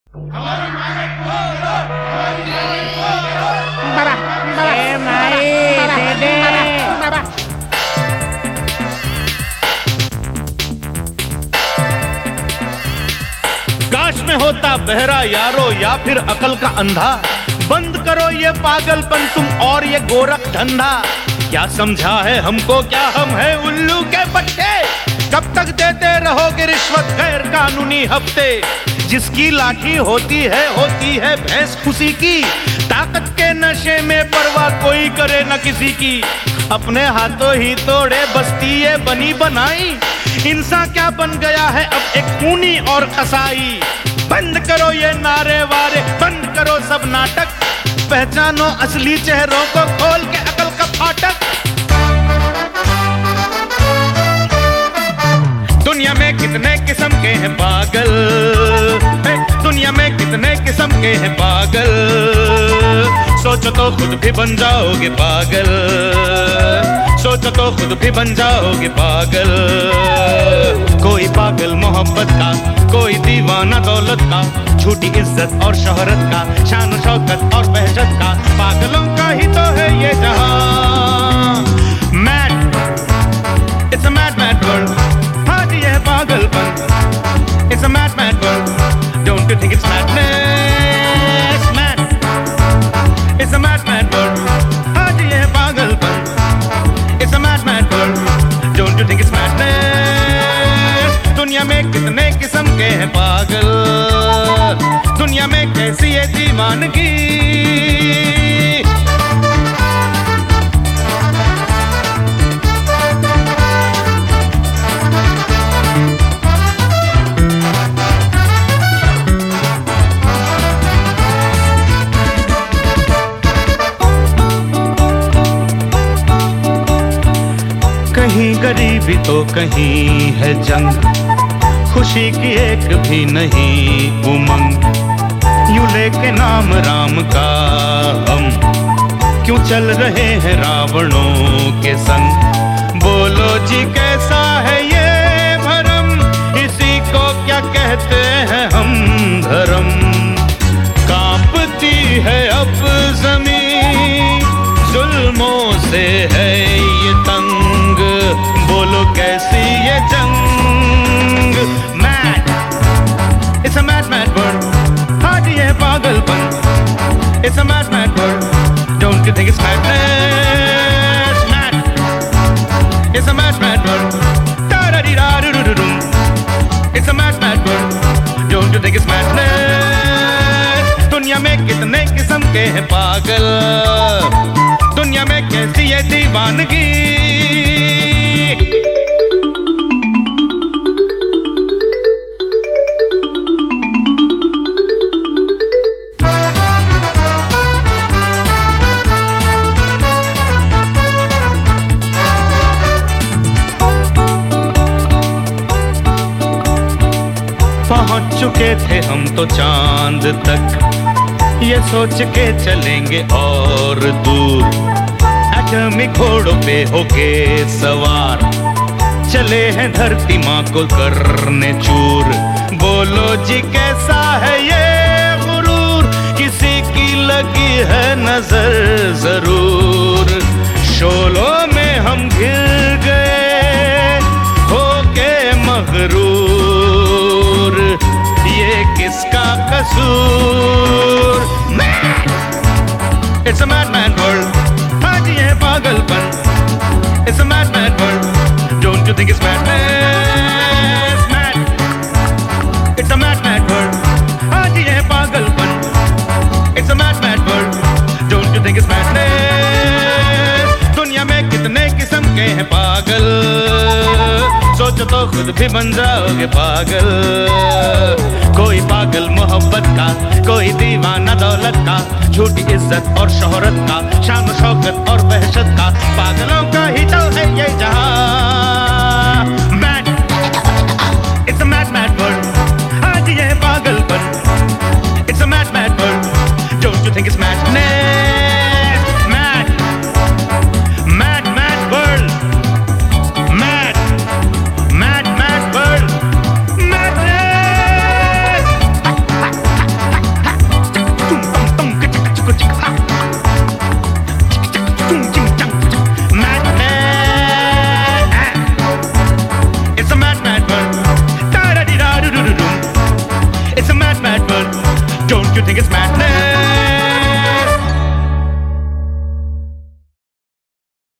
काश में होता बहरा यारो या फिर अकल का अंधा। बंद करो ये पागलपन तुम और ये गोरख धंधा। क्या समझा है हमको, क्या हम है उल्लू के बच्चे? कब तक देते रहोगे रिश्वत गैर कानूनी हफ्ते? जिसकी लाठी होती है भैंस खुशी की। ताकत के नशे में परवाह कोई करे न किसी की। अपने हाथों ही तोड़े बस्ती ये बनी बनाई। इंसान क्या बन गया है अब एक खूनी और कसाई। बंद करो ये नारे वारे, बंद करो सब नाटक। पहचानो असली चेहरों को, खोल के अकल का फाटक। दुनिया में कितने किस्म के हैं पागल, दुनिया में कितने किस्म के हैं पागल। सोचो तो खुद भी बन जाओगे पागल, सोचो तो खुद भी बन जाओगे पागल। कोई पागल मोहब्बत का, कोई दीवाना दौलत का। झूठी इज्जत और शोहरत का, शान शौकत और बहशत का। पागलों का ही तो है ये जहां। Mad, it's a mad mad world. हाँ जी यह पागलपन, it's a mad mad world. Don't you think it's madness? Mad, it's a mad mad world. हाँ जी यह पागलपन, it's a mad mad world. Don't you think it's madness? दुनिया में कितने किस्म के हैं पागल, दुनिया में कैसी है दीवानगी। कहीं गरीबी तो कहीं है जंग। खुशी की एक भी नहीं उमंग। यूं लेके नाम राम का हम क्यों चल रहे हैं रावणों के संग। बोलो जी कैसा है ये भरम, इसी को क्या कहते हैं हम धर्म। कांपती है अब ज़मीं, जुल्मों से है ये तंग। बोलो कैसी ये जंग। Mad, it's a mad mad world. हाँ जी ये पागलपन, it's a mad mad world. Don't you think it's madness? Mad, it's a mad mad world. टा-रा-डी-रा-रू-रू-रू-रू। It's a mad mad world. Don't you think it's madness? दुनिया में कितने किस्म के हैं पागल, दुनिया में कैसी है दीवानगी। पहुंच चुके थे हम तो चांद तक, ये सोच के चलेंगे और दूर। एटमी घोड़ों पे होके सवार, चले हैं धरती माँ को करने चूर। बोलो जी कैसा है ये गुरूर, किसी की लगी है नजर जरूर। शोलों में हम घिर गए होके मगरूर, ये किसका कसूर। It's a mad mad world. हाँ जी ये पागलपन, it's a mad mad world. Don't you think it's madness? Mad, it's a mad mad world. हाँ जी ये पागलपन, it's a mad mad world. Don't you think it's madness? दुनिया में कितने किस्म के हैं पागल, सोचो तो खुद भी बन जाओगे पागल। कोई पागल मोहब्बत का, कोई दीवाना दौलत का। झूठी इज्जत और शोहरत का, शान शौकत और वहशत का। पागलों का ही तो है ये जहां। Mad, it's a mad mad world. आज ये पागलपन, it's a mad mad world. Don't you think it's madness? Mad, mad mad world. Mad, mad mad world. Madness. You think it's madness?